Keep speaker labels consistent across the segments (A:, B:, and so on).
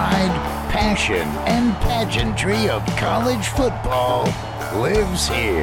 A: pride, passion, and pageantry of college football lives here.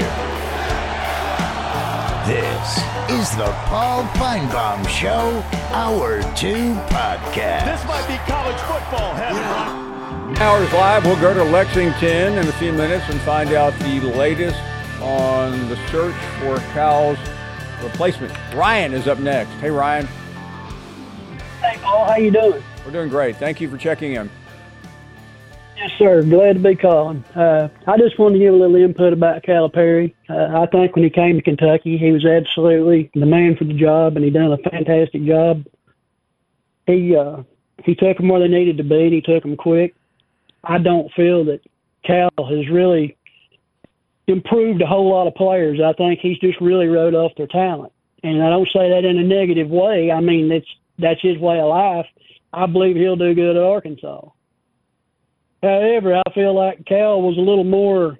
A: This is the Paul Finebaum Show, Hour 2 podcast.
B: This might be college football heaven.
C: Hours live. We'll go to Lexington in a few minutes and find out the latest on the search for Cal's replacement. Ryan is up next. Hey, Ryan.
D: Hey, Paul. How you doing?
C: We're doing great. Thank you for checking in.
D: Yes, sir. Glad to be calling. I just wanted to give a little input about Calipari. I think when he came to Kentucky, he was absolutely the man for the job, and he done a fantastic job. He took them where they needed to be, and he took them quick. I don't feel that Cal has really improved a whole lot of players. I think he's just really wrote off their talent. And I don't say that in a negative way. I mean, that's his way of life. I believe he'll do good at Arkansas. However, I feel like Cal was a little more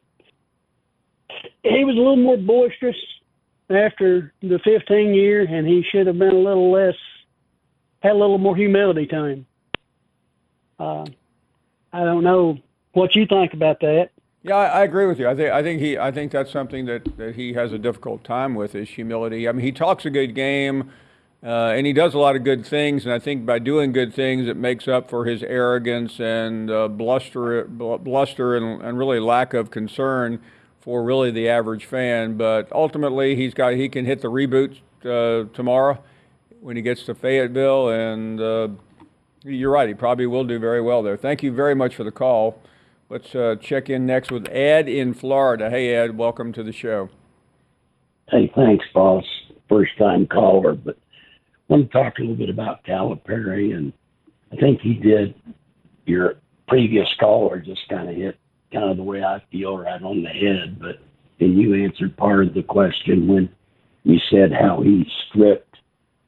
D: boisterous after the 15 year, and he should have been had a little more humility to him. I don't know what you think about that.
C: Yeah, I agree with you. I think that's something that he has a difficult time with, is humility. I mean, he talks a good game, and he does a lot of good things, and I think by doing good things, it makes up for his arrogance and bluster and really lack of concern for really the average fan. But ultimately, he can hit the reboot tomorrow when he gets to Fayetteville, and you're right, he probably will do very well there. Thank you very much for the call. Let's check in next with Ed in Florida. Hey, Ed, welcome to the show.
E: Hey, thanks, boss. First-time caller, but I want to talk a little bit about Calipari, and I think he did. Your previous caller just kind of hit kind of the way I feel, right on the head, but then you answered part of the question when you said how he stripped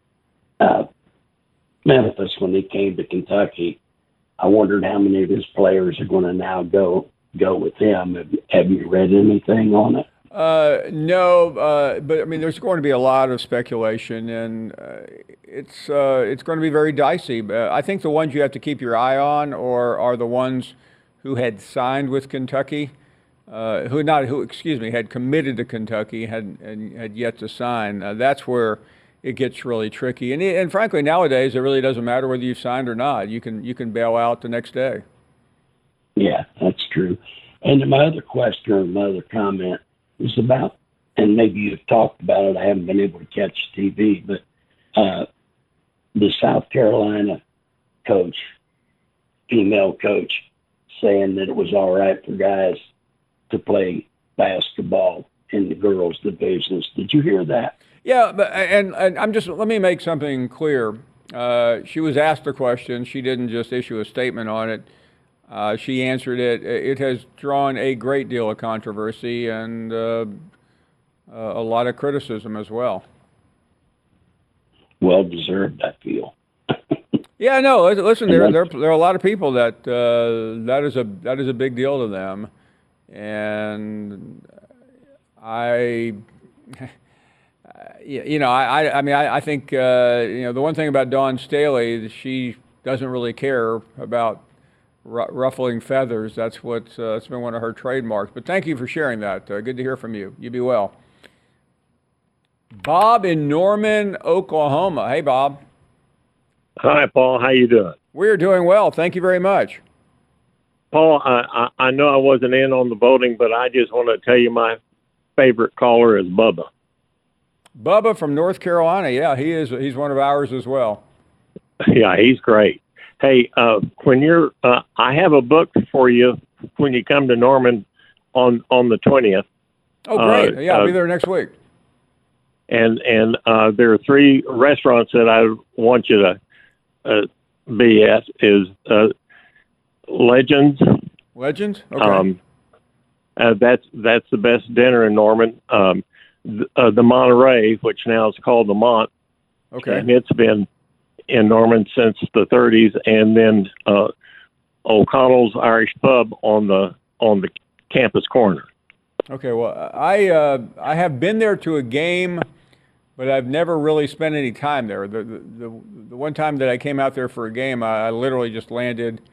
E: Memphis when he came to Kentucky. I wondered how many of his players are going to now go with him. Have you read anything on it?
C: No, but I mean, there's going to be a lot of speculation, and it's going to be very dicey. I think the ones you have to keep your eye on are the ones who had signed with Kentucky, had committed to Kentucky, had yet to sign. That's where it gets really tricky. And frankly, nowadays, it really doesn't matter whether you've signed or not. You can bail out the next day.
E: Yeah, that's true. And my other question or my other comment is about, and maybe you've talked about it, I haven't been able to catch TV, but the South Carolina coach, female coach, saying that it was all right for guys to play basketball in the girls' divisions. Did you hear that?
C: Yeah, but and let me make something clear. She was asked a question. She didn't just issue a statement on it. She answered it. It has drawn a great deal of controversy and a lot of criticism as well.
E: Well deserved, I feel.
C: Yeah, no. Listen, there are a lot of people that that is a big deal to them, and I think the one thing about Dawn Staley, she doesn't really care about ruffling feathers. That's that's been one of her trademarks. But thank you for sharing that. Good to hear from you. You be well. Bob in Norman, Oklahoma. Hey, Bob.
F: Hi, Paul. How you doing?
C: We're doing well. Thank you very much.
F: Paul, I know I wasn't in on the voting, but I just want to tell you my favorite caller is Bubba.
C: Bubba from North Carolina. Yeah, he's one of ours as well.
F: Yeah, he's great. Hey, when you're, I have a book for you when you come to Norman on the 20th.
C: Oh, great. Yeah, I'll be there next week.
F: And there are 3 restaurants that I want you to be at. Is Legends.
C: Legends? Okay.
F: That's the best dinner in Norman. The Monterey, which now is called the Mont.
C: Okay.
F: And it's been in Norman since the 30s, and then O'Connell's Irish Pub on the campus corner.
C: Okay, well, I have been there to a game, but I've never really spent any time there. The one time that I came out there for a game, I literally just landed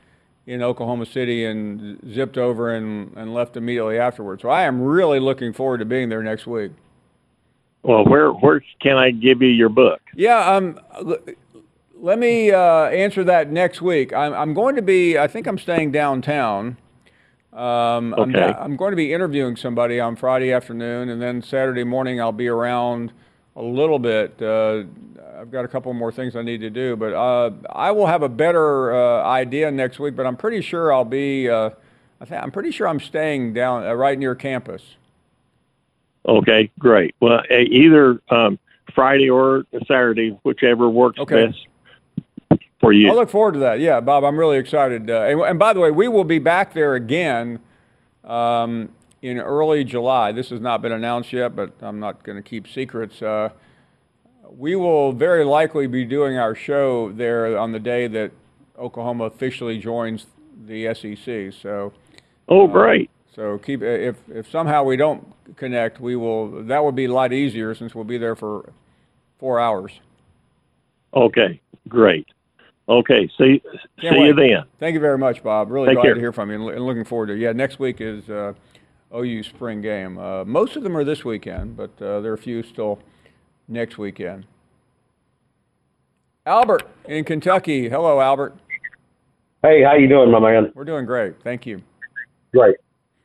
C: in Oklahoma City and zipped over and left immediately afterwards. So I am really looking forward to being there next week.
F: Well, where can I give you your book?
C: Yeah, let me answer that next week. I'm going to be, I think I'm staying downtown.
F: Okay.
C: I'm going to be interviewing somebody on Friday afternoon, and then Saturday morning I'll be around a little bit. I've got a couple more things I need to do, but I will have a better idea next week. But I'm pretty sure I'll be. I'm pretty sure I'm staying down right near campus.
F: Okay, great. Well, either Friday or Saturday, whichever works best for you.
C: I look forward to that. Yeah, Bob, I'm really excited. And by the way, we will be back there again in early July. This has not been announced yet, but I'm not going to keep secrets. We will very likely be doing our show there on the day that Oklahoma officially joins the SEC. So.
F: Oh, great.
C: So if somehow we don't connect, we will. That would be a lot easier since we'll be there for 4 hours. Okay,
F: great. Okay, see you then.
C: Thank you very much, Bob. Really
F: Take
C: glad
F: care.
C: to hear from you and looking forward to it. Yeah, next week is OU spring game. Most of them are this weekend, but there are a few still next weekend. Albert in Kentucky. Hello, Albert.
G: Hey, how you doing, my man?
C: We're doing great. Thank you.
G: Great.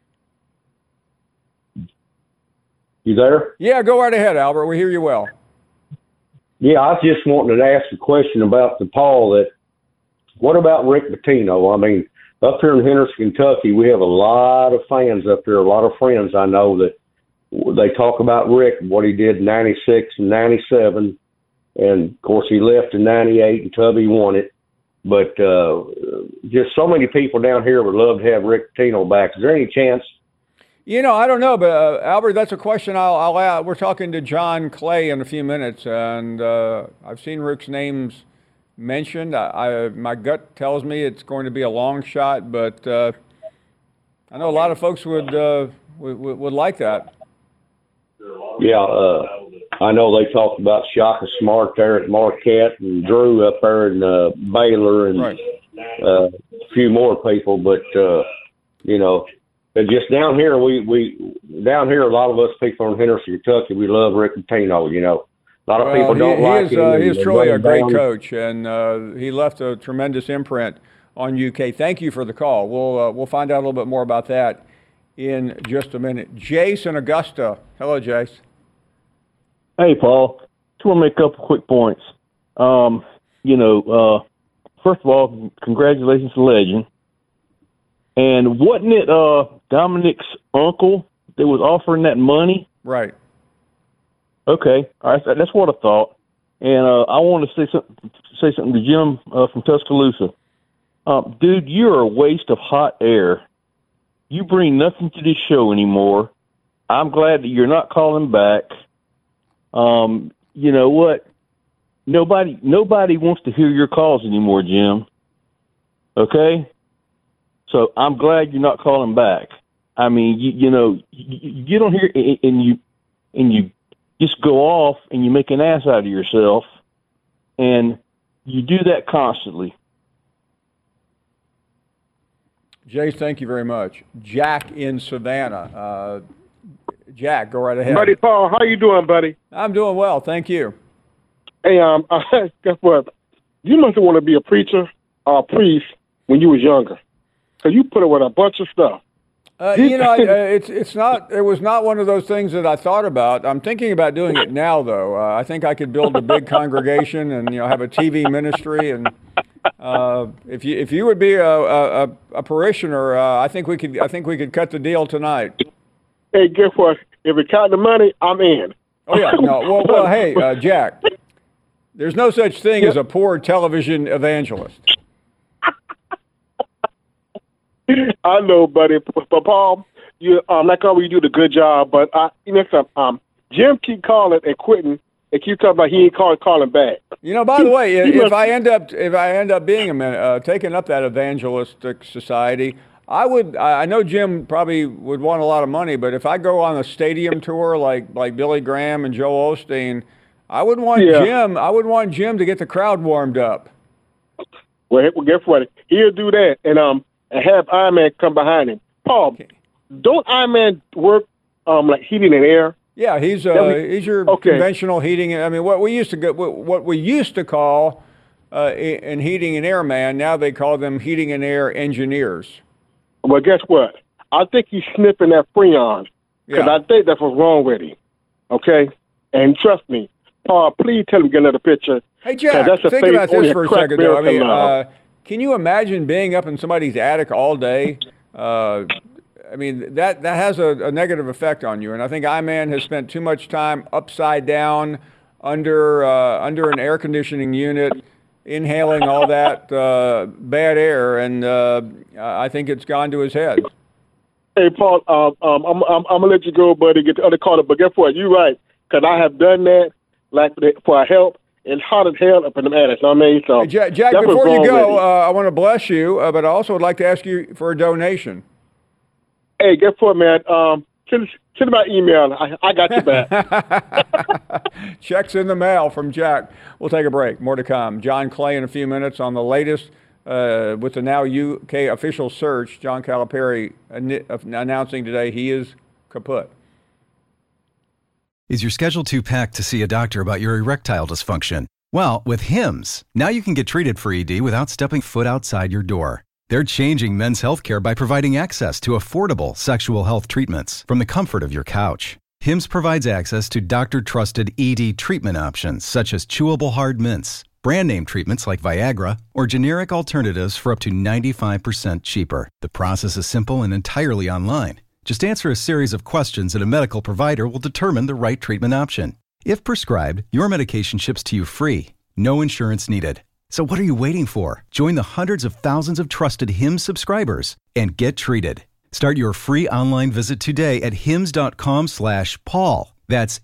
G: You there?
C: Yeah, go right ahead, Albert. We hear you well.
G: Yeah, I was just wanting to ask a question about the Paul. What about Rick Pitino? I mean, up here in Henderson, Kentucky, we have a lot of fans up there, a lot of friends I know that they talk about Rick, what he did in 96 and 97. And, of course, he left in 98 and Tubby won it. But just so many people down here would love to have Rick Pitino back. Is there any chance?
C: You know, I don't know, but Albert, that's a question I'll ask. We're talking to John Clay in a few minutes, and I've seen Rick's names mentioned. My gut tells me it's going to be a long shot, but I know a lot of folks would like that.
G: Yeah, I know they talked about Shaka Smart there at Marquette and Drew up there in Baylor and
C: right.
G: A few more people, but you know. And just down here, down here, a lot of us people in Henderson, Kentucky, we love Rick Pitino. You know, a lot of people don't like him.
C: He is truly a great coach, and he left a tremendous imprint on UK. Thank you for the call. We'll find out a little bit more about that in just a minute. Jace in Augusta. Hello, Jace.
H: Hey, Paul. Just want to make a couple quick points. First of all, congratulations to Legend. And wasn't it Dominic's uncle that was offering that money?
C: Right.
H: Okay. All right. That's what I thought. And I want to say something to Jim from Tuscaloosa. Dude, you're a waste of hot air. You bring nothing to this show anymore. I'm glad that you're not calling back. You know what? Nobody wants to hear your calls anymore, Jim. Okay? So I'm glad you're not calling back. I mean, you don't hear, and you just go off and you make an ass out of yourself, and you do that constantly.
C: Jace, thank you very much. Jack in Savannah. Jack, go right ahead.
I: Buddy Paul, how you doing, buddy?
C: I'm doing well, thank you.
I: Hey, guess what? You must want to be a preacher or a priest when you was younger. Because you put it with a bunch of stuff.
C: It's not. It was not one of those things that I thought about. I'm thinking about doing it now, though. I think I could build a big congregation and have a TV ministry. And if you would be a parishioner, I think we could cut the deal tonight.
I: Hey, guess what? If it count the money, I'm in.
C: Oh yeah. No. Well. Hey, Jack. There's no such thing as a poor television evangelist.
I: I know, buddy. But Paul, you like always, you do the good job. But Jim keep calling and quitting, and keep talking about he ain't calling back.
C: By the way, if I end up being taking up that evangelistic society, I know Jim probably would want a lot of money, but if I go on a stadium tour like Billy Graham and Joel Osteen, I wouldn't want Jim to get the crowd warmed up.
I: Well, guess what? He'll do that, and and have Iron Man come behind him. Paul, don't Iron Man work like heating and air?
C: Yeah, he's your conventional heating. I mean, what we used to call an heating and air man. Now they call them heating and air engineers.
I: Well, guess what? I think he's sniffing that Freon because I think that's what's wrong with him. Okay, and trust me, Paul. Please tell him to get another picture.
C: Hey, Jack, think about this for a second, though. I mean, can you imagine being up in somebody's attic all day? I mean, that has a negative effect on you. And I think I-Man has spent too much time upside down under an air conditioning unit, inhaling all that bad air, and I think it's gone to his head.
I: Hey, Paul, I'm going to let you go, buddy, get the other caller. But guess what? You're right, because I have done that like for help. It's hot as hell up in the attic, you know what I mean? So,
C: hey, Jack, before you go, I want to bless you, but I also would like to ask you for a donation.
I: Hey, guess what, man? Send my email. I got you back.
C: Checks in the mail from Jack. We'll take a break. More to come. John Clay in a few minutes on the latest with the now UK official search. John Calipari announcing today he is kaput.
J: Is your schedule too packed to see a doctor about your erectile dysfunction? Well, with Hims, now you can get treated for ED without stepping foot outside your door. They're changing men's healthcare by providing access to affordable sexual health treatments from the comfort of your couch. Hims provides access to doctor-trusted ED treatment options such as chewable hard mints, brand name treatments like Viagra, or generic alternatives for up to 95% cheaper. The process is simple and entirely online. Just answer a series of questions and a medical provider will determine the right treatment option. If prescribed, your medication ships to you free. No insurance needed. So what are you waiting for? Join the hundreds of thousands of trusted Hims subscribers and get treated. Start your free online visit today at hims.com/Paul. That's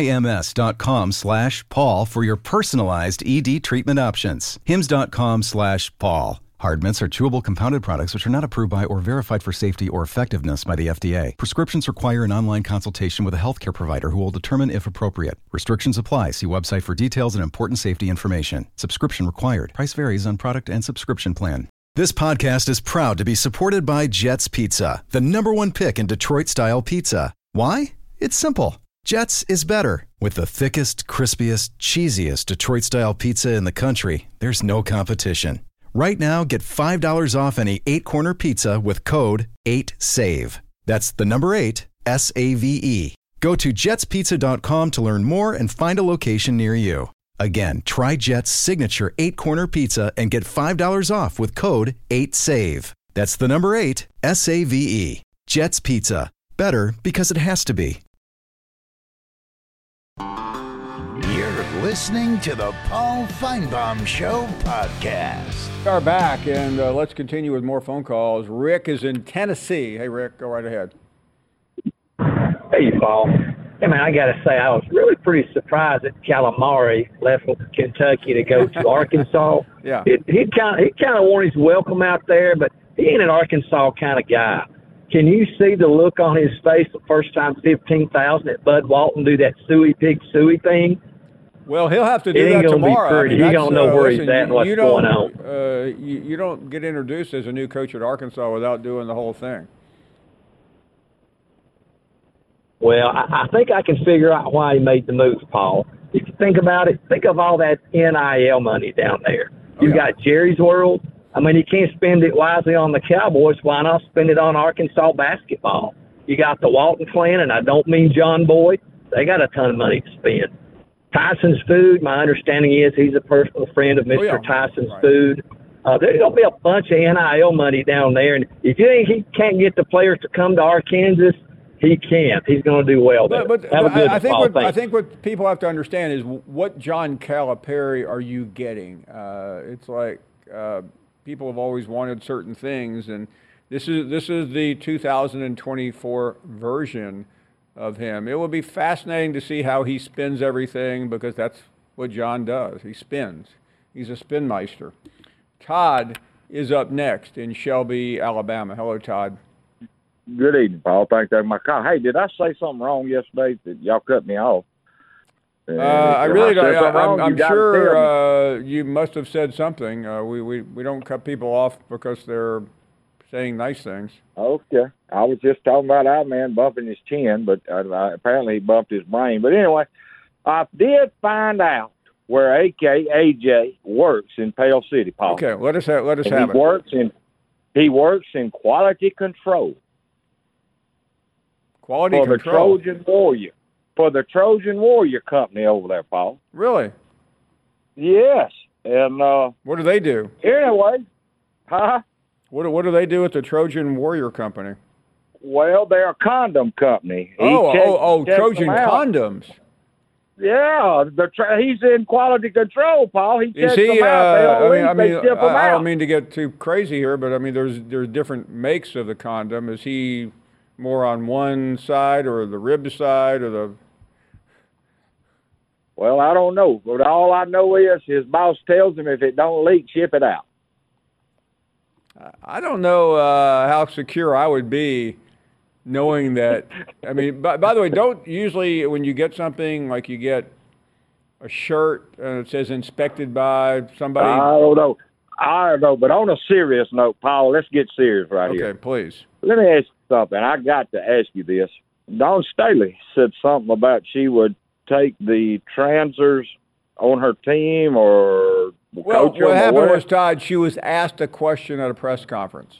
J: HIMS.com/Paul for your personalized ED treatment options. hims.com/Paul. Hard mints are chewable compounded products which are not approved by or verified for safety or effectiveness by the FDA. Prescriptions require an online consultation with a healthcare provider who will determine if appropriate. Restrictions apply. See website for details and important safety information. Subscription required. Price varies on product and subscription plan. This podcast is proud to be supported by Jets Pizza, the #1 pick in Detroit-style pizza. Why? It's simple. Jets is better. With the thickest, crispiest, cheesiest Detroit-style pizza in the country, there's no competition. Right now, get $5 off any 8-corner pizza with code 8SAVE. That's the number 8, SAVE. Go to jetspizza.com to learn more and find a location near you. Again, try Jet's signature 8-corner pizza and get $5 off with code 8SAVE. That's the number 8, SAVE. Jet's Pizza. Better because it has to be.
A: You're listening to the Paul Feinbaum Show podcast.
C: We are back, and let's continue with more phone calls. Rick is in Tennessee. Hey, Rick, go right ahead.
K: Hey, Paul. Hey, man, I got to say, I was really pretty surprised that Calamari left Kentucky to go to Arkansas.
C: Yeah.
K: He kind of wanted his welcome out there, but he ain't an Arkansas kind of guy. Can you see the look on his face the first time 15,000 at Bud Walton do that suey pig suey thing?
C: Well, he'll have to do that tomorrow.
K: He don't know where he's at and what's going on.
C: You don't get introduced as a new coach at Arkansas without doing the whole thing.
K: Well, I think I can figure out why he made the move, Paul. If you think about it, think of all that NIL money down there. You got Jerry's World. I mean, you can't spend it wisely on the Cowboys. Why not spend it on Arkansas basketball? You got the Walton clan, and I don't mean John Boyd. They got a ton of money to spend. Tyson's Food, my understanding is he's a personal friend of Mr. Tyson's Food. There's going to be a bunch of NIL money down there. And if you think he can't get the players to come to Arkansas, he can't. He's going to do well there.
C: But I think what people have to understand is what John Calipari are you getting? It's like people have always wanted certain things, and this is the 2024 version of him. It will be fascinating to see how he spins everything, because that's what John does. He spins. He's a spinmeister. Todd is up next in Shelby, Alabama. Hello, Todd.
L: Good evening, Paul. Thanks for taking my call. Hey, did I say something wrong yesterday that y'all cut me off?
C: I really don't. I'm sure you must have said something. We don't cut people off because they're saying nice things.
L: Okay. I was just talking about our man bumping his chin, but apparently he bumped his brain. But anyway, I did find out where AJ works in Pale City, Paul.
C: Okay, let us have it.
L: He works in quality control.
C: Quality
L: for
C: control.
L: For the Trojan Warrior company over there, Paul.
C: Really?
L: Yes. And
C: what do they do?
L: Anyway, huh?
C: What do they do at the Trojan Warrior company?
L: Well, they're a condom company.
C: Trojan condoms.
L: Yeah, he's in quality control, Paul. He checks them out.
C: I don't mean to get too crazy here, but I mean, there's different makes of the condom. Is he more on one side or the rib side or the?
L: Well, I don't know, but all I know is his boss tells him if it don't leak, ship it out.
C: I don't know how secure I would be knowing that. I mean, by the way, don't usually when you get something like you get a shirt and it says inspected by somebody.
L: I don't know, but on a serious note, Paul, let's get serious here.
C: Okay, please.
L: Let me ask you something. I got to ask you this. Dawn Staley said something about she would take the transers on her team or coach them.
C: What happened was, Todd, she was asked a question at a press conference.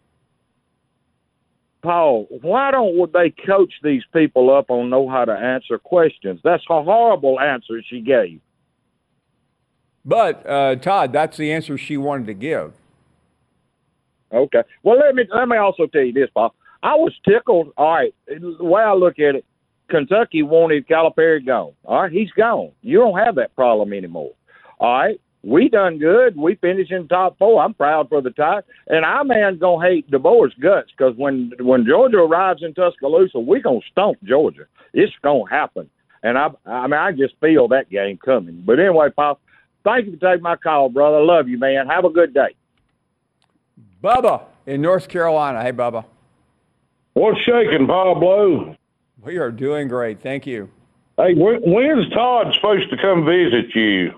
L: Paul, why don't they coach these people up on know how to answer questions? That's a horrible answer she gave.
C: But, Todd, that's the answer she wanted to give.
L: Okay. Well, let me also tell you this, Paul. I was tickled. All right, the way I look at it, Kentucky wanted Calipari gone. All right, he's gone. You don't have that problem anymore. All right, we done good. We finished in top 4. I'm proud for the tie. And our man's going to hate DeBoer's guts because when Georgia arrives in Tuscaloosa, we're going to stomp Georgia. It's going to happen. And I just feel that game coming. But anyway, Paul, thank you for taking my call, brother. I love you, man. Have a good day.
C: Bubba in North Carolina. Hey, Bubba.
M: What's shaking, Pablo?
C: We are doing great. Thank you.
M: Hey, when's Todd supposed to come visit you?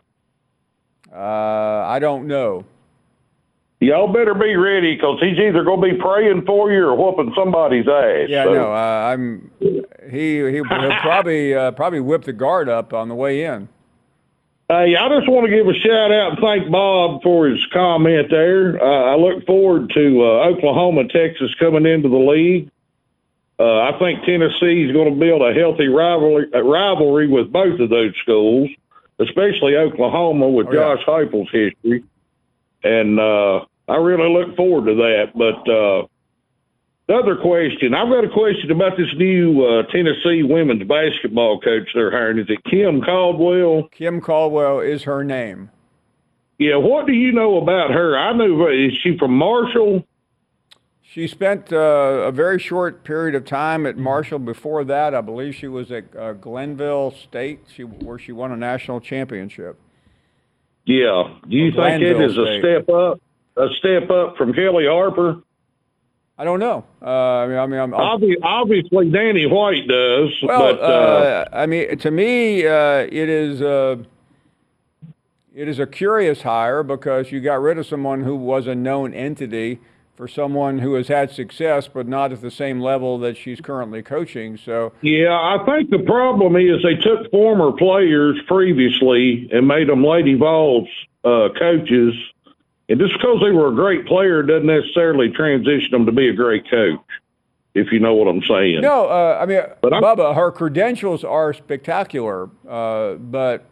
C: I don't know.
M: Y'all better be ready because he's either going to be praying for you or whooping somebody's ass.
C: Yeah, so. No, he'll probably whip the guard up on the way in.
M: Hey, I just want to give a shout out and thank Bob for his comment there. I look forward to Oklahoma and Texas coming into the league. I think Tennessee is going to build a healthy rivalry with both of those schools, especially Oklahoma with Josh Heupel's history. And I really look forward to that. But the other question, I've got a question about this new Tennessee women's basketball coach they're hiring. Is it Kim Caldwell?
C: Kim Caldwell is her name.
M: Yeah, what do you know about her? I know, is she from Marshall?
C: She spent a very short period of time at Marshall. Before that, I believe she was at Glenville State, where she won a national championship.
M: Yeah. Do you think it is a step up from Kelly Harper?
C: I don't know.
M: Obviously, Danny White does.
C: Well,
M: but,
C: to me, it is a curious hire because you got rid of someone who was a known entity for someone who has had success, but not at the same level that she's currently coaching. So
M: yeah, I think the problem is they took former players previously and made them Lady Vols coaches. And just because they were a great player doesn't necessarily transition them to be a great coach, if you know what I'm saying.
C: No, Bubba, her credentials are spectacular, but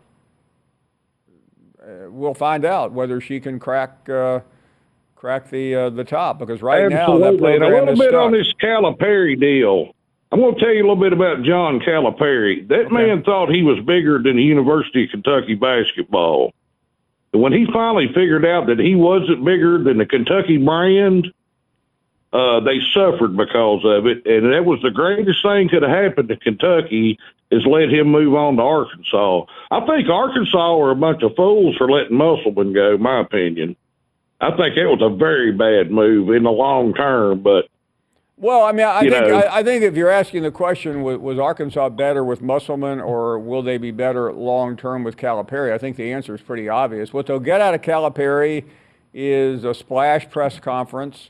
C: we'll find out whether she can crack the top, because right now that program
M: and a little bit
C: stuck.
M: on this Calipari deal. I'm going to tell you a little bit about John Calipari. That man thought he was bigger than the University of Kentucky basketball. And when he finally figured out that he wasn't bigger than the Kentucky brand, they suffered because of it. And that was the greatest thing could have happened to Kentucky, is let him move on to Arkansas. I think Arkansas were a bunch of fools for letting Musselman go, in my opinion. I think it was a very bad move in the long term, but
C: well, I think if you're asking the question, was Arkansas better with Musselman, or will they be better long term with Calipari? I think the answer is pretty obvious. What they'll get out of Calipari is a splash press conference,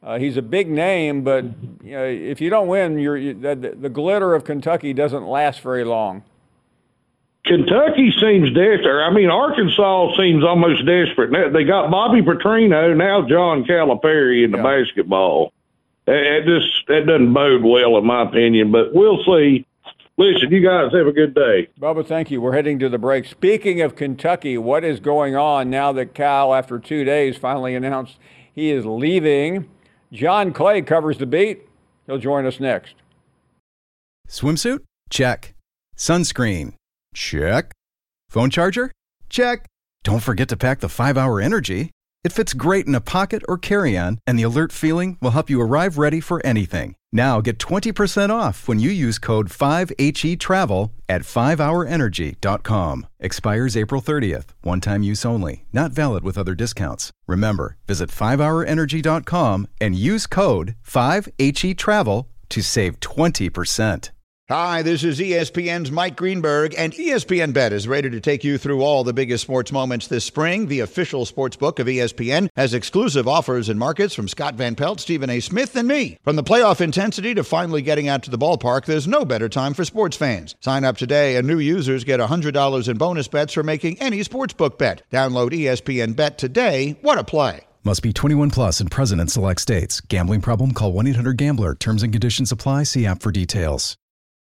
C: He's a big name, but if you don't win, the glitter of Kentucky doesn't last very long.
M: Kentucky seems desperate. I mean, Arkansas seems almost desperate. They got Bobby Petrino, now John Calipari in the basketball. That doesn't bode well, in my opinion, but we'll see. Listen, you guys have a good day.
C: Bubba, thank you. We're heading to the break. Speaking of Kentucky, what is going on now that Cal, after 2 days, finally announced he is leaving? John Clay covers the beat. He'll join us next.
J: Swimsuit? Check. Sunscreen? Check. Phone charger? Check. Don't forget to pack the 5-Hour Energy. It fits great in a pocket or carry-on, and the alert feeling will help you arrive ready for anything. Now get 20% off when you use code 5HETRAVEL at 5hourenergy.com. Expires April 30th. One-time use only. Not valid with other discounts. Remember, visit 5hourenergy.com and use code 5HETRAVEL to save 20%.
N: Hi, this is ESPN's Mike Greenberg, and ESPN Bet is ready to take you through all the biggest sports moments this spring. The official sports book of ESPN has exclusive offers and markets from Scott Van Pelt, Stephen A. Smith, and me. From the playoff intensity to finally getting out to the ballpark, there's no better time for sports fans. Sign up today, and new users get $100 in bonus bets for making any sportsbook bet. Download ESPN Bet today. What a play.
J: Must be 21 plus and present in select states. Gambling problem? Call 1-800-GAMBLER. Terms and conditions apply. See app for details.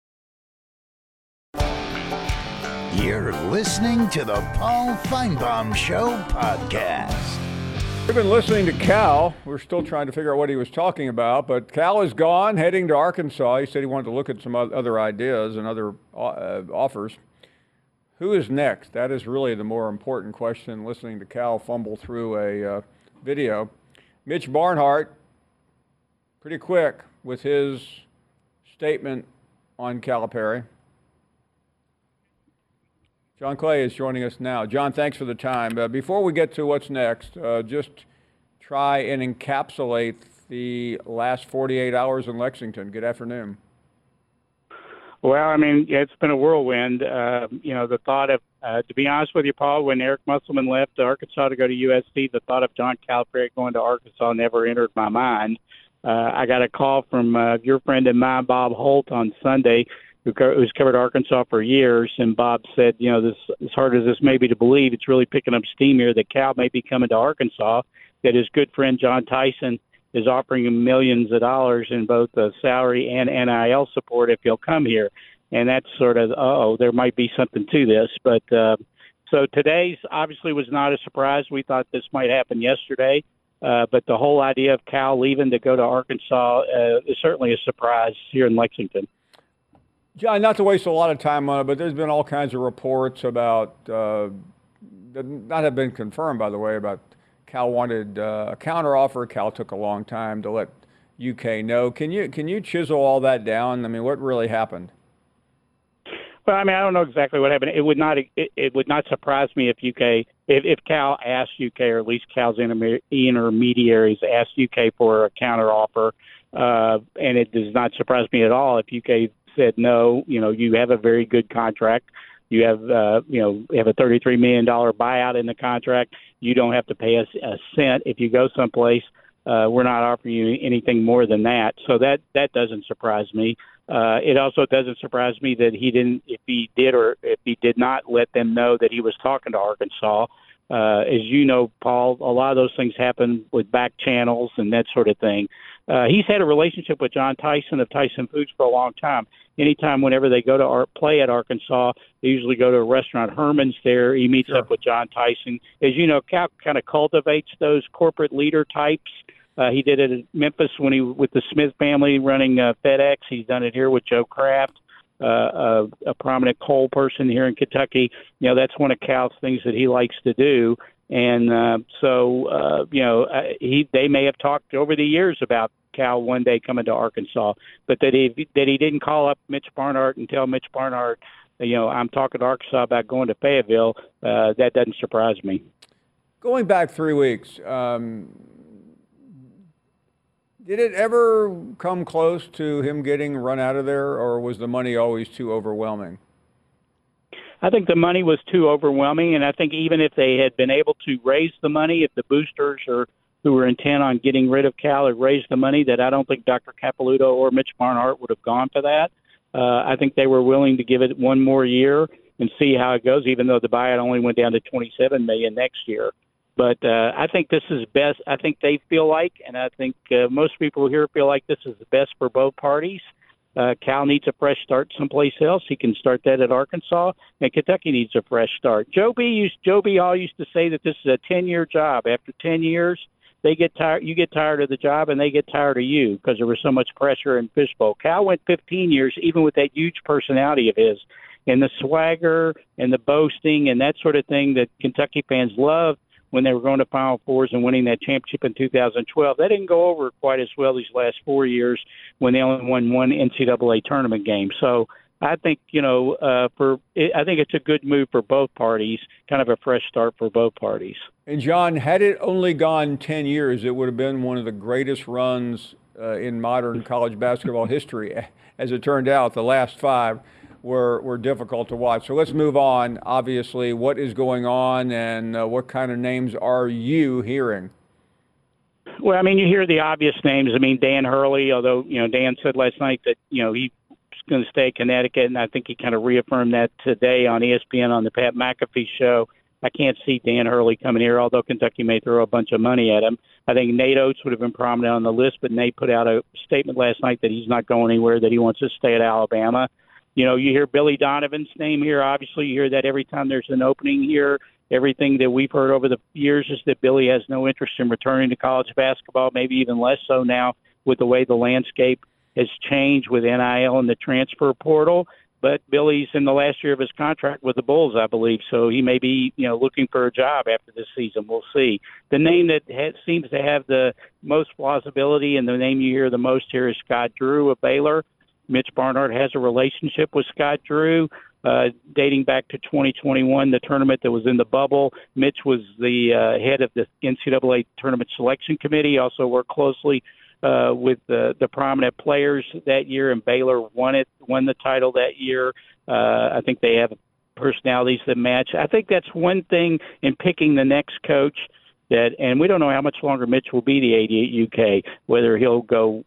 A: You're listening to the Paul Feinbaum Show podcast.
C: We've been listening to Cal. We're still trying to figure out what he was talking about, but Cal is gone, heading to Arkansas. He said he wanted to look at some other ideas and other offers. Who is next? That is really the more important question, listening to Cal fumble through a video. Mitch Barnhart, pretty quick with his statement on Calipari. John Clay is joining us now. John, thanks for the time. Before we get to what's next, just try and encapsulate the last 48 hours in Lexington. Good afternoon.
O: Well, I mean, it's been a whirlwind. The thought of, to be honest with you, Paul, when Eric Musselman left Arkansas to go to USC, the thought of John Calipari going to Arkansas never entered my mind. I got a call from your friend and mine, Bob Holt, on Sunday, who's covered Arkansas for years, and Bob said, this, as hard as this may be to believe, it's really picking up steam here that Cal may be coming to Arkansas, that his good friend John Tyson is offering him millions of dollars in both salary and NIL support if he'll come here. And that's sort of, there might be something to this. But so today's obviously was not a surprise. We thought this might happen yesterday. But the whole idea of Cal leaving to go to Arkansas is certainly a surprise here in Lexington.
C: John, not to waste a lot of time on it, but there's been all kinds of reports about, that not have been confirmed, by the way, about Cal wanted a counteroffer. Cal took a long time to let UK know. Can you chisel all that down? I mean, what really happened?
O: Well, I mean, I don't know exactly what happened. It would not surprise me if Cal asked UK, or at least Cal's intermediaries asked UK for a counteroffer, and it does not surprise me at all if UK said no. You have a very good contract. You have a $33 million buyout in the contract. You don't have to pay us a cent if you go someplace. We're not offering you anything more than that. So that doesn't surprise me. It also doesn't surprise me that he didn't, if he did not let them know that he was talking to Arkansas. As you know, Paul, a lot of those things happen with back channels and that sort of thing. He's had a relationship with John Tyson of Tyson Foods for a long time. Anytime, whenever they go to play at Arkansas, they usually go to a restaurant, Herman's there. He meets up with John Tyson. As you know, Cal kind of cultivates those corporate leader types. He did it at Memphis with the Smith family running FedEx. He's done it here with Joe Kraft, a prominent coal person here in Kentucky. That's one of Cal's things that he likes to do. And they may have talked over the years about Cal one day coming to Arkansas, but that he didn't call up Mitch Barnhart and tell Mitch Barnhart, I'm talking to Arkansas about going to Fayetteville. That doesn't surprise me.
C: Going back 3 weeks, did it ever come close to him getting run out of there, or was the money always too overwhelming?
O: I think the money was too overwhelming, and I think even if they had been able to raise the money, if the boosters or who were intent on getting rid of Cal had raised the money that I don't think Dr. Capilouto or Mitch Barnhart would have gone for that. I think they were willing to give it one more year and see how it goes, even though the buyout only went down to $27 million next year. But I think this is best. I think they feel like, and I think most people here feel like this is the best for both parties. Cal needs a fresh start someplace else. He can start that at Arkansas, and Kentucky needs a fresh start. Joe B. Hall used to say that this is a 10-year job. After 10 years, they get tired. You get tired of the job, and they get tired of you because there was so much pressure in Fishbowl. Cal went 15 years, even with that huge personality of his, and the swagger and the boasting and that sort of thing that Kentucky fans loved when they were going to Final Fours and winning that championship in 2012. That didn't go over quite as well these last 4 years when they only won one NCAA tournament game. So I think, I think it's a good move for both parties, kind of a fresh start for both parties.
C: And, John, had it only gone 10 years, it would have been one of the greatest runs in modern college basketball history. As it turned out, the last 5 were difficult to watch. So let's move on. Obviously, what is going on and what kind of names are you hearing?
O: Well, I mean, you hear the obvious names. I mean, Dan Hurley, although, Dan said last night that, he's going to stay at Connecticut, and I think he kind of reaffirmed that today on ESPN on the Pat McAfee show. I can't see Dan Hurley coming here, although Kentucky may throw a bunch of money at him. I think Nate Oates would have been prominent on the list, but Nate put out a statement last night that he's not going anywhere, that he wants to stay at Alabama. You hear Billy Donovan's name here. Obviously, you hear that every time there's an opening here. Everything that we've heard over the years is that Billy has no interest in returning to college basketball, maybe even less so now with the way the landscape has changed with NIL and the transfer portal. But Billy's in the last year of his contract with the Bulls, I believe, so he may be, looking for a job after this season. We'll see. The name that seems to have the most plausibility and the name you hear the most here is Scott Drew of Baylor. Mitch Barnhart has a relationship with Scott Drew dating back to 2021, the tournament that was in the bubble. Mitch was the head of the NCAA Tournament Selection Committee, also worked closely with the prominent players that year, and Baylor won the title that year. I think they have personalities that match. I think that's one thing in picking the next coach and we don't know how much longer Mitch will be the AD at UK, whether he'll go,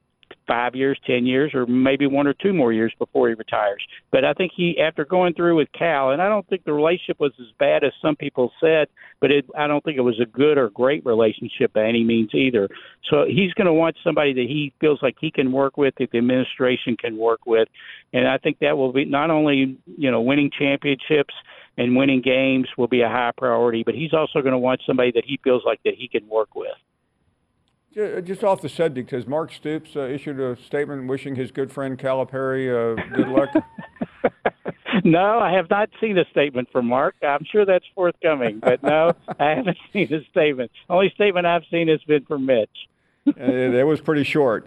O: 5 years, 10 years, or maybe 1 or 2 more years before he retires. But I think after going through with Cal, and I don't think the relationship was as bad as some people said, but I don't think it was a good or great relationship by any means either. So he's going to want somebody that he feels like he can work with, that the administration can work with. And I think that will be not only, winning championships and winning games will be a high priority, but he's also going to want somebody that he feels like that he can work with.
C: Just off the subject, has Mark Stoops issued a statement wishing his good friend Calipari good luck?
O: No, I have not seen a statement from Mark. I'm sure that's forthcoming, but no, I haven't seen a statement. Only statement I've seen has been from Mitch.
C: That was pretty short.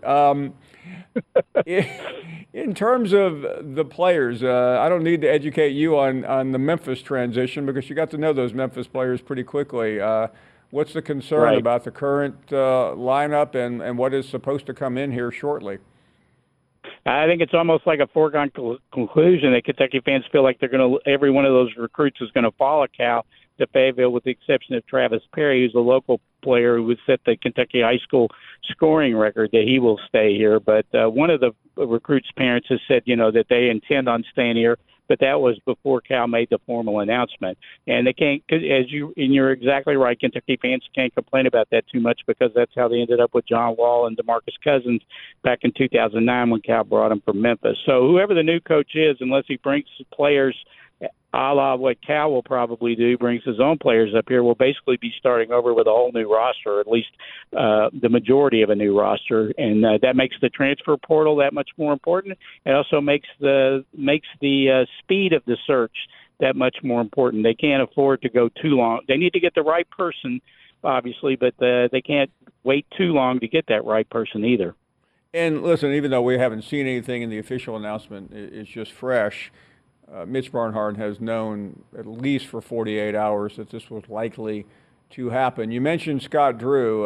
C: In terms of the players, I don't need to educate you on the Memphis transition because you got to know those Memphis players pretty quickly. What's the concern about the current lineup and what is supposed to come in here shortly?
O: I think it's almost like a foregone conclusion that Kentucky fans feel like every one of those recruits is going to follow Cal to Fayetteville, with the exception of Travis Perry, who's a local player who would set the Kentucky high school scoring record, that he will stay here. But one of the recruits' parents has said, that they intend on staying here, but that was before Cal made the formal announcement. And they can't, you're exactly right, Kentucky fans can't complain about that too much because that's how they ended up with John Wall and DeMarcus Cousins back in 2009 when Cal brought him from Memphis. So whoever the new coach is, unless he brings players a la what Cal will probably do, brings his own players up here, will basically be starting over with a whole new roster, at least the majority of a new roster. And that makes the transfer portal that much more important. It also makes the speed of the search that much more important. They can't afford to go too long. They need to get the right person, obviously, but they can't wait too long to get that right person either.
C: And listen, even though we haven't seen anything in the official announcement, it's just fresh. Mitch Barnhart has known at least for 48 hours that this was likely to happen. You mentioned Scott Drew.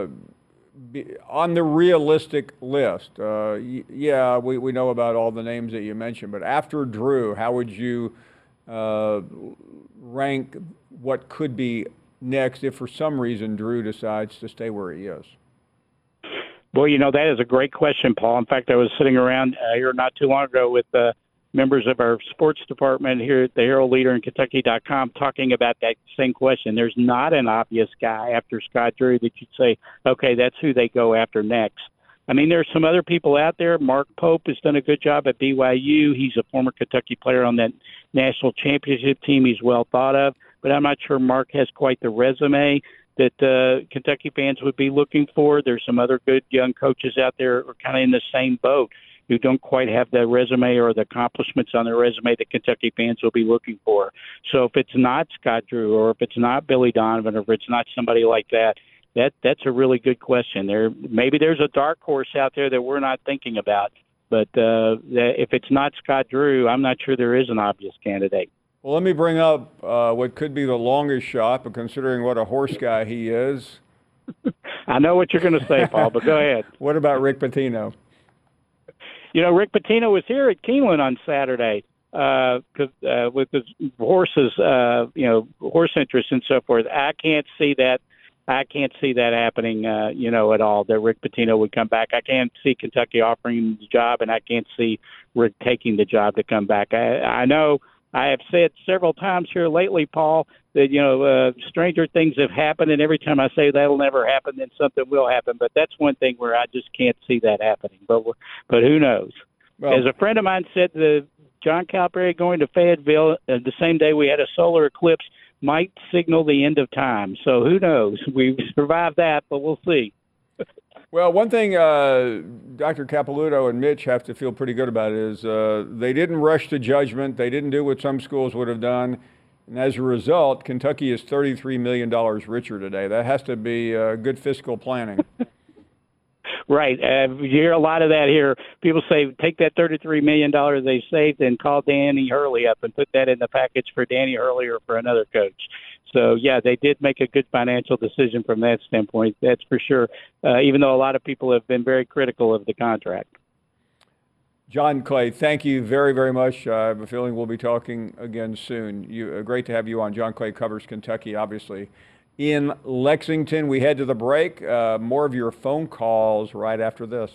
C: On the realistic list, we know about all the names that you mentioned, but after Drew, how would you rank what could be next if for some reason Drew decides to stay where he is?
O: Well, that is a great question, Paul. In fact, I was sitting around here not too long ago with members of our sports department here at the Herald Leader and Kentucky.com talking about that same question. There's not an obvious guy after Scott Drew that you'd say, okay, that's who they go after next. I mean, there's some other people out there. Mark Pope has done a good job at BYU. He's a former Kentucky player on that national championship team. He's well thought of, but I'm not sure Mark has quite the resume that Kentucky fans would be looking for. There's some other good young coaches out there who are kind of in the same boat who don't quite have the resume or the accomplishments on their resume that Kentucky fans will be looking for. So if it's not Scott Drew or if it's not Billy Donovan or if it's not somebody like that, that's a really good question. Maybe there's a dark horse out there that we're not thinking about. But if it's not Scott Drew, I'm not sure there is an obvious candidate.
C: Well, let me bring up what could be the longest shot, but considering what a horse guy he is.
O: I know what you're going to say, Paul, but go ahead.
C: What about Rick Pitino?
O: Rick Pitino was here at Keeneland on Saturday with his horses, horse interest and so forth. I can't see that happening, at all, that Rick Pitino would come back. I can't see Kentucky offering him the job, and I can't see Rick taking the job to come back. I know I have said several times here lately, Paul, that, stranger things have happened, and every time I say that'll never happen, then something will happen. But that's one thing where I just can't see that happening. But who knows? Well, as a friend of mine said, John Calipari going to Fayetteville the same day we had a solar eclipse might signal the end of time. So who knows? We survived that, but we'll see.
C: Well, one thing Dr. Capilouto and Mitch have to feel pretty good about is they didn't rush to judgment. They didn't do what some schools would have done. And as a result, Kentucky is $33 million richer today. That has to be good fiscal planning.
O: Right. You hear a lot of that here. People say, take that $33 million they saved and call Danny Hurley up and put that in the package for Danny Hurley or for another coach. So, yeah, they did make a good financial decision from that standpoint, that's for sure, even though a lot of people have been very critical of the contract.
C: John Clay, thank you very, very much. I have a feeling we'll be talking again soon. Great to have you on. John Clay covers Kentucky, obviously. In Lexington, we head to the break. More of your phone calls right after this.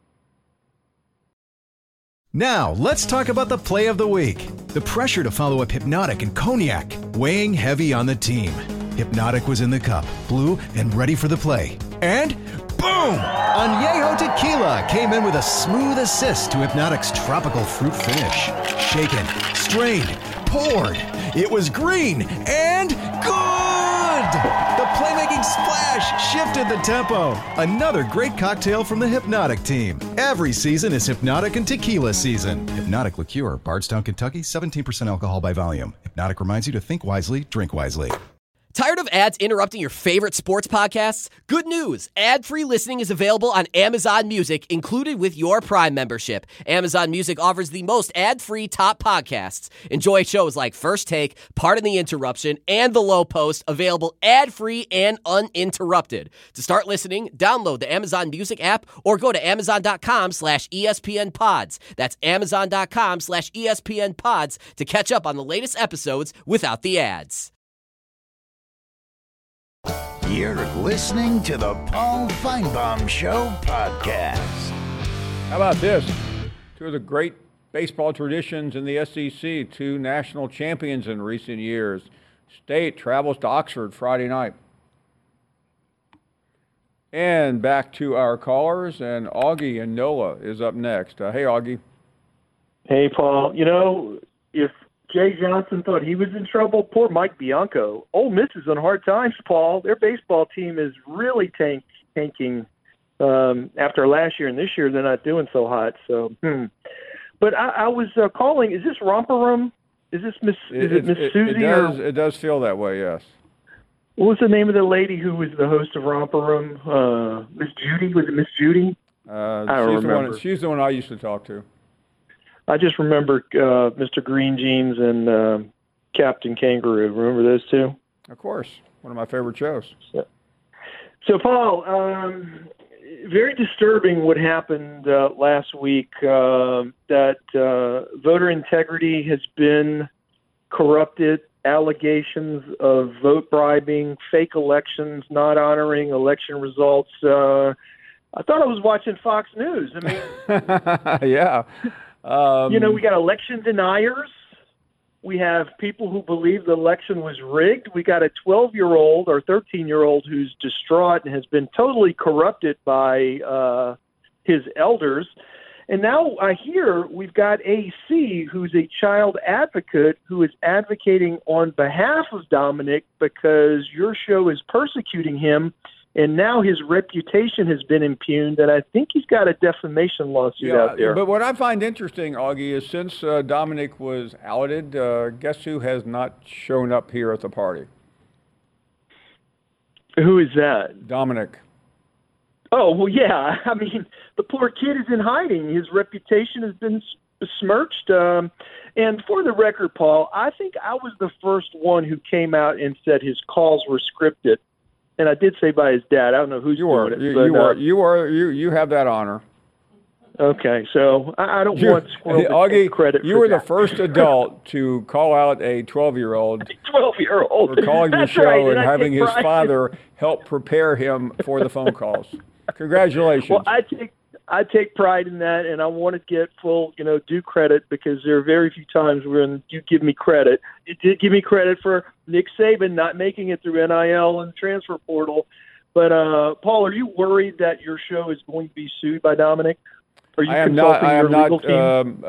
J: Now, let's talk about the play of the week. The pressure to follow up Hypnotic and Cognac, weighing heavy on the team. Hypnotic was in the cup, blue, and ready for the play. And boom! Añejo Tequila came in with a smooth assist to Hypnotic's tropical fruit finish. Shaken, strained, poured. It was green and good! The playmaking splash shifted the tempo. Another great cocktail from the Hypnotic team. Every season is Hypnotic and Tequila season. Hypnotic Liqueur, Bardstown, Kentucky, 17% alcohol by volume. Hypnotic reminds you to think wisely, drink wisely.
P: Tired of ads interrupting your favorite sports podcasts? Good news! Ad-free listening is available on Amazon Music, included with your Prime membership. Amazon Music offers the most ad-free top podcasts. Enjoy shows like First Take, Pardon the Interruption, and The Low Post, available ad-free and uninterrupted. To start listening, download the Amazon Music app or go to amazon.com/ESPN Pods. That's amazon.com/ESPN Pods to catch up on the latest episodes without the ads.
A: You're listening to the Paul Feinbaum Show podcast.
C: How about this? Two of the great baseball traditions in the SEC, two national champions in recent years. State travels to Oxford Friday night. And back to our callers, and Augie and NOLA is up next. Hey, Augie.
Q: Hey, Paul. If Jay Johnson thought he was in trouble, poor Mike Bianco. Ole Miss is on hard times, Paul. Their baseball team is really tanking after last year, and this year they're not doing so hot. So, But I was calling. Is this Romper Room? Is this Miss Susie?
C: It does feel that way, yes.
Q: What was the name of the lady who was the host of Romper Room? Miss Judy? Was it Miss Judy? I don't remember.
C: She's the one I used to talk to.
Q: I just remember Mr. Green Jeans and Captain Kangaroo. Remember those two?
C: Of course. One of my favorite shows.
Q: So Paul, very disturbing what happened last week, that voter integrity has been corrupted allegations of vote bribing, fake elections, not honoring election results. I thought I was watching Fox News. I mean,
C: yeah.
Q: We got election deniers. We have people who believe the election was rigged. We got a 12-year-old or 13-year-old who's distraught and has been totally corrupted by his elders. And now I hear we've got AC, who's a child advocate, who is advocating on behalf of Dominic because your show is persecuting him, and now his reputation has been impugned, and I think he's got a defamation lawsuit out there.
C: But what I find interesting, Augie, is since Dominic was outed, guess who has not shown up here at the party?
Q: Who is that?
C: Dominic.
Q: Oh, well, yeah. I mean, the poor kid is in hiding. His reputation has been besmirched. And for the record, Paul, I think I was the first one who came out and said his calls were scripted. And I did say by his dad. I don't know who's doing it.
C: You have that honor.
Q: Okay, so I don't want Squirrel to take credit
C: you
Q: for
C: were
Q: that.
C: the first adult to call out a 12-year-old
Q: 12-year-old
C: for calling your
Q: That's
C: show
Q: right,
C: and
Q: I
C: having
Q: take
C: his
Q: pride.
C: father help prepare him for the phone calls. Congratulations.
Q: Well, I take pride in that, and I want to get full, due credit because there are very few times when you give me credit. You did give me credit for Nick Saban not making it through NIL and transfer portal. But, Paul, are you worried that your show is going to be sued by Dominic? Are you consulting your legal team?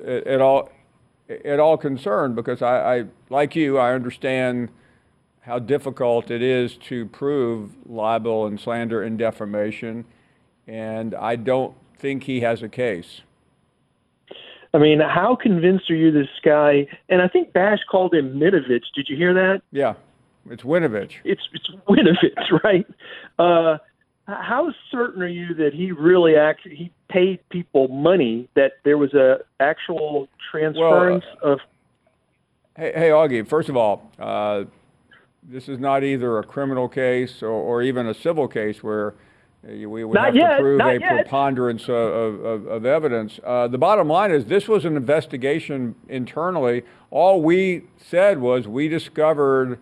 C: At all concerned because I like you, I understand how difficult it is to prove libel and slander and defamation, and I don't think he has a case.
Q: I mean, how convinced are you this guy? And I think Bash called him Minovich. Did you hear that?
C: Yeah, it's Winovich.
Q: It's Winovich, right? How certain are you that he really he paid people money, that there was a actual transference of?
C: Hey, Augie, first of all, this is not either a criminal case or even a civil case where we would have to prove a preponderance of evidence. The bottom line is this was an investigation internally. All we said was we discovered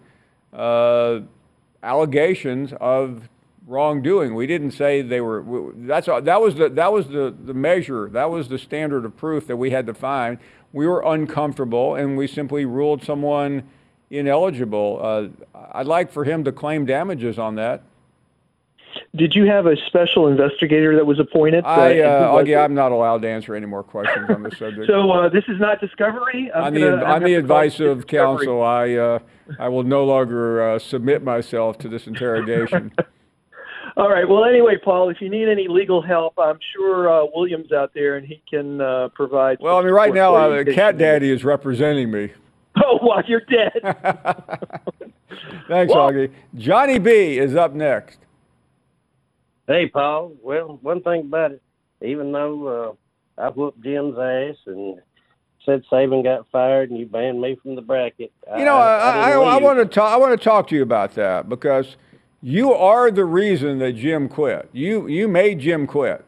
C: allegations of wrongdoing. We didn't say they were. That was the measure. That was the standard of proof that we had to find. We were uncomfortable, and we simply ruled someone ineligible. I'd like for him to claim damages on that.
Q: Did you have a special investigator that was appointed?
C: I'm not allowed to answer any more questions on this subject.
Q: So this is not discovery?
C: On the advice of counsel, I will no longer submit myself to this interrogation.
Q: All right. Well, anyway, Paul, if you need any legal help, I'm sure William's out there and he can provide.
C: Well, I mean, right now, Cat Daddy is representing me.
Q: Oh, well, you're dead.
C: Thanks, Augie. Johnny B is up next.
R: Hey, Paul. Well, one thing about it, even though I whooped Jim's ass and said Saban got fired and you banned me from the bracket,
C: I want to talk to you about that because you are the reason that Jim quit. You made Jim quit.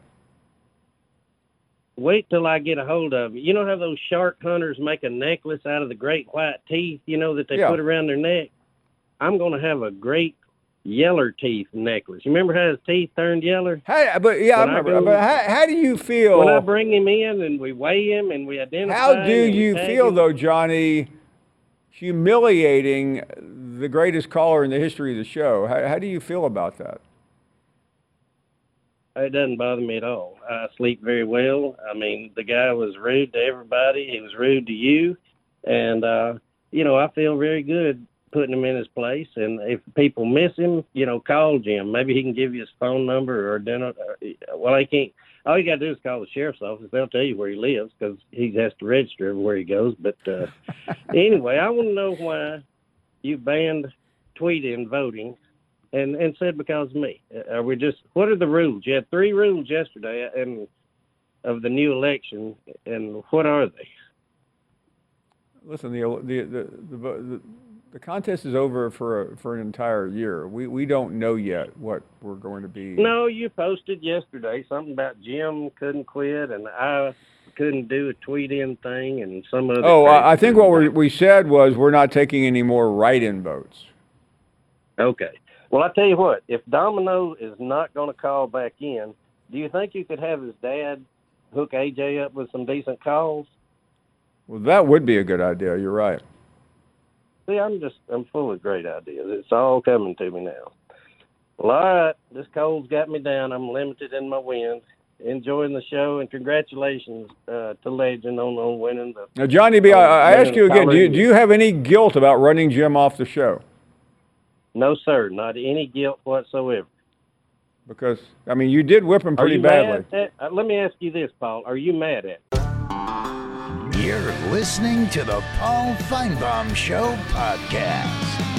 R: Wait till I get a hold of it. You know how those shark hunters make a necklace out of the great white teeth, that they put around their neck? I'm going to have a great yeller teeth necklace. You remember how his teeth turned yeller?
C: I remember. But how do you feel?
R: When I bring him in and we weigh him and we identify
C: How do
R: him
C: you feel, though, Johnny, humiliating the greatest caller in the history of the show? How do you feel about that?
R: It doesn't bother me at all. I sleep very well. I mean, the guy was rude to everybody. He was rude to you. And, I feel very good putting him in his place. And if people miss him, call Jim. Maybe he can give you his phone number or dinner. Well, he can't. All you got to do is call the sheriff's office. They'll tell you where he lives because he has to register everywhere he goes. But anyway, I want to know why you banned tweeting voting and said because of me. What are the rules? You had 3 rules yesterday of the new election, and what are they?
C: Listen, the contest is over for an entire year. We don't know yet what we're going to be.
R: No, you posted yesterday something about Jim couldn't quit, and couldn't do a tweet-in thing and some other.
C: Oh, I think what we said was we're not taking any more write-in votes.
R: Okay. Well, I tell you what, if Domino is not going to call back in, do you think you could have his dad hook AJ up with some decent calls?
C: Well, that would be a good idea. You're right.
R: See, I'm full of great ideas. It's all coming to me now. Well, all right, this cold's got me down. I'm limited in my wind. Enjoying the show, and congratulations to Legend on winning the.
C: Now, Johnny B, I ask you again, do you have any guilt about running Jim off the show?
R: No, sir, not any guilt whatsoever.
C: Because, I mean, you did whip him pretty badly.
R: Let me ask you this, Paul. Are you mad at
A: You're listening to the Paul Feinbaum Show podcast.